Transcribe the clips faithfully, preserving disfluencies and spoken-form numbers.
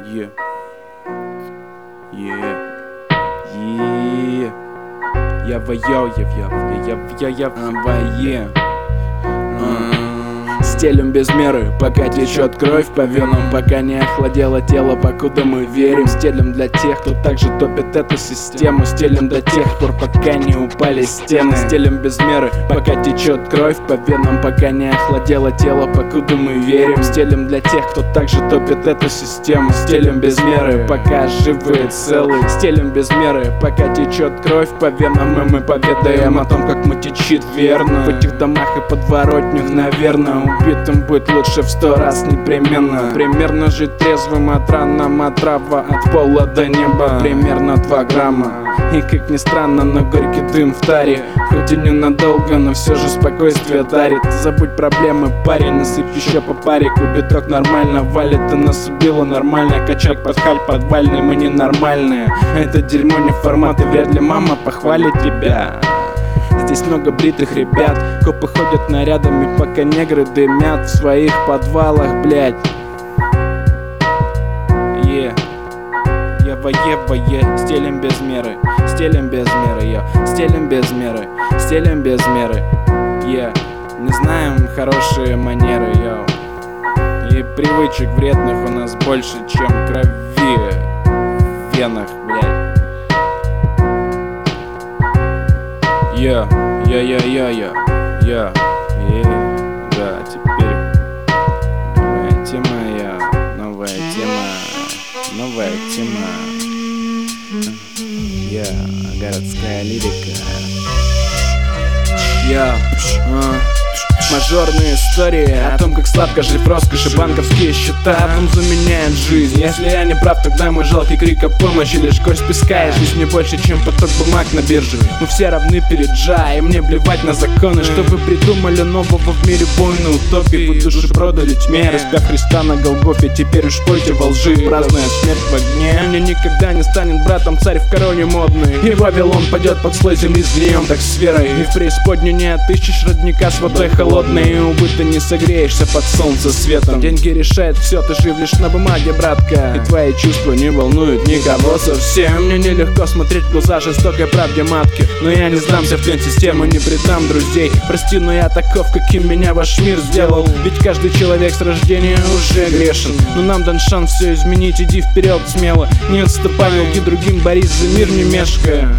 Yeah. Yeah. Yeah. Я воял, я я я я я вое. Стелим без меры, пока течет кровь по венам, пока не охладело тело, покуда мы верим. Стелим для тех, кто также топит эту систему. Стелим до тех пор, пока не упали стены. Стелим без меры, пока течет кровь по венам, пока не охладело тело, покуда мы верим. Стелим для тех, кто также топит эту систему. Стелим без меры, пока живы и целы. Стелим без меры, пока течет кровь по венам, и мы поведаем о том, как мы течит верно. В этих домах и подворотнях, наверное, убитым быть лучше в сто раз непременно. Примерно жить трезвым от рана, от трава, от пола до неба. Примерно два грамма. И как ни странно, но горький дым в таре. Хоть и ненадолго, но все же спокойствие дарит. Забудь проблемы, парень, насыпь еще по парику. Биток нормально валит, и нас убило нормально. Качать под халь подвальный, мы ненормальные. Это дерьмо не формат, и вряд ли мама похвалит тебя. Здесь много бритых ребят, копы ходят нарядами, пока негры дымят в своих подвалах, блять. Е, я вое, вое, стелим без меры, стелим без меры, я, стелим без меры, стелим без меры, е, не знаем хорошие манеры, йоу. И привычек вредных у нас больше, чем крови в венах, блять. Я, я, я, я, я, я, да, теперь новая тема, я, новая тема, новая тема, я, городская лирика, я, мажорные истории о том, как сладко жить в роскоши, банковские счета о том заменяют жизнь. Если я не прав, тогда мой жалкий крик о помощи лишь кость песка, и жизнь не больше, чем поток бумаг на бирже. Мы все равны перед Джа, и мне плевать на законы. Что вы придумали нового в мире бойной утопии? Вы души продали тьме, распяв Христа на Голгофе. Теперь уж пойте во лжи, празднуя смерть в огне. Мне никогда не станет братом царь в короне модный, и Вавилон падет под слой земли с гнием, так с верой. И в преисподнюю не отыщешь родника с водой холодной. И, увы, ты не согреешься под солнце светом. Деньги решают все, ты жив лишь на бумаге, братка. И твои чувства не волнуют никого совсем. Мне нелегко смотреть в глаза жестокой правде матки, но я не сдамся в плен системы, не предам друзей. Прости, но я таков, каким меня ваш мир сделал. Ведь каждый человек с рождения уже грешен. Но нам дан шанс все изменить, иди вперед смело. Не отступай, долги другим, борись за мир, не мешкая.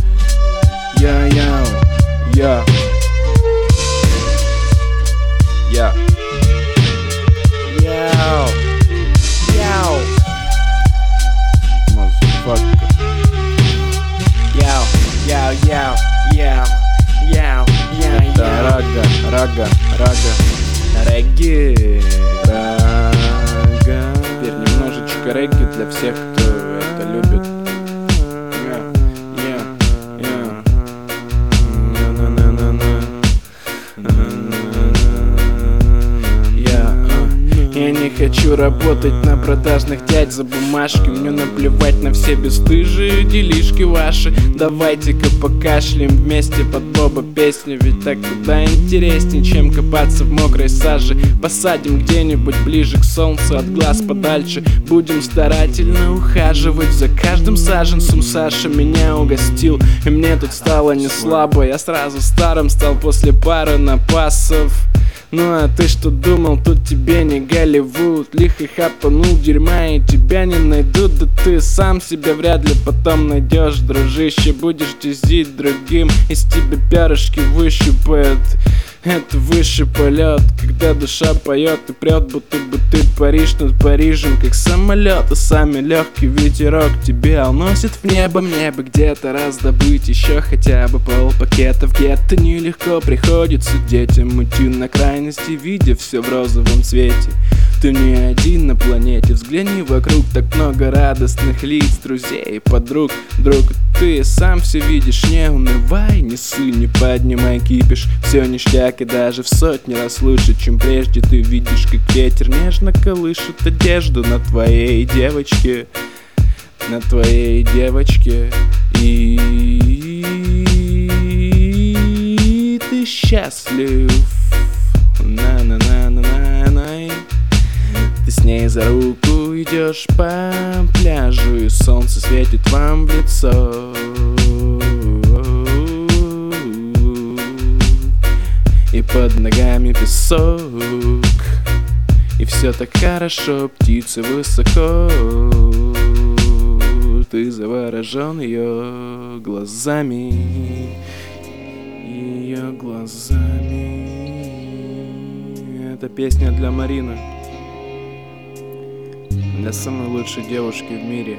Я-я, я Я. Яу. Яу. Motherfucker. Яу. Яу. Яу. Яу. Яу. Яу. Это рага, рага, рага. Регги. Рага. Теперь немножечко регги для всех, кто это любит. Я не хочу работать на продажных дядь за бумажки. Мне наплевать на все бесстыжие делишки ваши. Давайте-ка покашляем вместе под Боба песню. Ведь так куда интереснее, чем копаться в мокрой саже. Посадим где-нибудь ближе к солнцу, от глаз подальше. Будем старательно ухаживать за каждым саженцем. Саша меня угостил, и мне тут стало не слабо. Я сразу старым стал после пары напасов. Ну а ты что думал, тут тебе не Голливуд? Лихо хапанул дерьма и тебя не найдут. Да ты сам себя вряд ли потом найдешь, дружище. Будешь дизить другим, из тебя перышки выщупают. Это высший полет, когда душа поет и прет, будто бы ты паришь над Парижем, как самолет. И самый легкий ветерок тебя уносит в небо. Мне бы где-то раздобыть еще хотя бы полпакета. В гетто нелегко приходится детям идти на крайности, видя все в розовом цвете. Ты не один на планете, взгляни вокруг, так много радостных лиц, друзей и подруг. Друг, ты сам все видишь, не унывай, не ссы, не поднимай кипиш. Все ништяк и даже в сотни раз лучше, чем прежде. Ты видишь, как ветер нежно колышет одежду на твоей девочке, на твоей девочке. И ты счастлив. На-на-на-на-на-на. Ты с ней за руку Ты идешь по пляжу, и солнце светит вам в лицо. И под ногами песок, и все так хорошо, птицы высоко. Ты заворожен ее глазами, ее глазами. Это песня для Марины, для самой лучшей девушки в мире.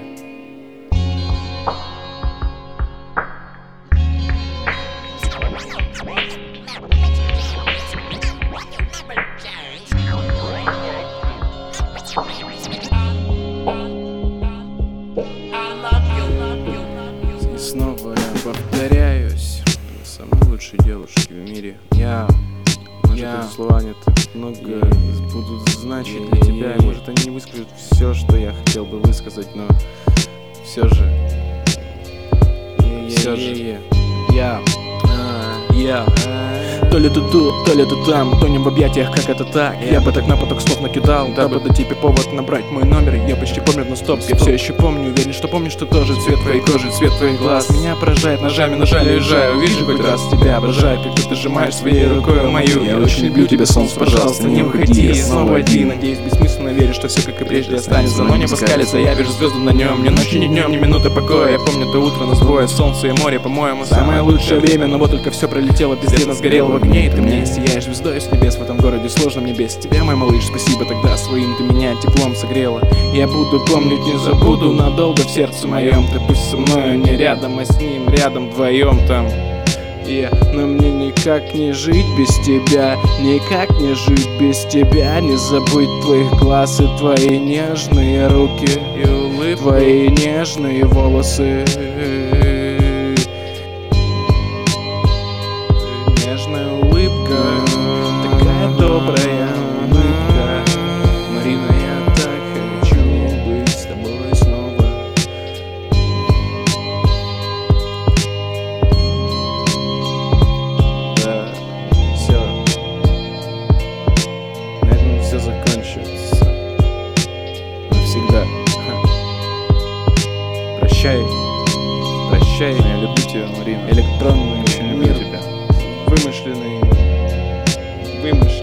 И снова я повторяюсь, для самой лучшей девушки в мире. Я, может, Я. эти слова не так много Я. будут значить для тебя, и может они не выскажут все, что я хотел бы высказать, но все же, все же, я, я. То ли ты тут, то ли ты там, тонем в объятиях, как это так. Я бы так на поток слов накидал, дабы дать тебе повод набрать мой номер. Я почти помер, но стоп, я все еще помню, уверен, что помнишь, что тоже цвет твоей кожи, цвет твоих глаз меня поражает, ножами нажали, уезжаю. Увижу хоть раз тебя, обожаю, как ты сжимаешь своей рукой мою. Я очень люблю тебя, солнце, пожалуйста, не выходи, я снова один. Надеюсь, бессмысленно верю, что все как и прежде останется, но небо скалится, я вижу звезды на нем. Ни ночи, ни днем, ни минуты покоя. Я помню то утро, нас двое, солнце и море, по-моему, самое лучшее время. Но вот только все пролетело, бездельно сгорело в огне, и ты мне сияешь звездой с небес. В этом городе сложно мне без тебя, мой малыш. Спасибо тогда своим, ты меня теплом согрела. Я буду помнить, не забуду надолго в сердце моем. Ты пусть со мною не рядом, а с ним рядом вдвоем там. Yeah. Но мне никак не жить без тебя, никак не жить без тебя. Не забыть твоих глаз и твои нежные руки, и улыбку, твои нежные волосы. Нежная улыбка, такая добрая улыбка. Марина, я так хочу быть с тобой снова. Да, все. На этом все закончится. Навсегда. Прощай. Прощай. Я люблю тебя, Марина. Электронный Очень люблю мир. тебя. Вымышленный, вымышленный.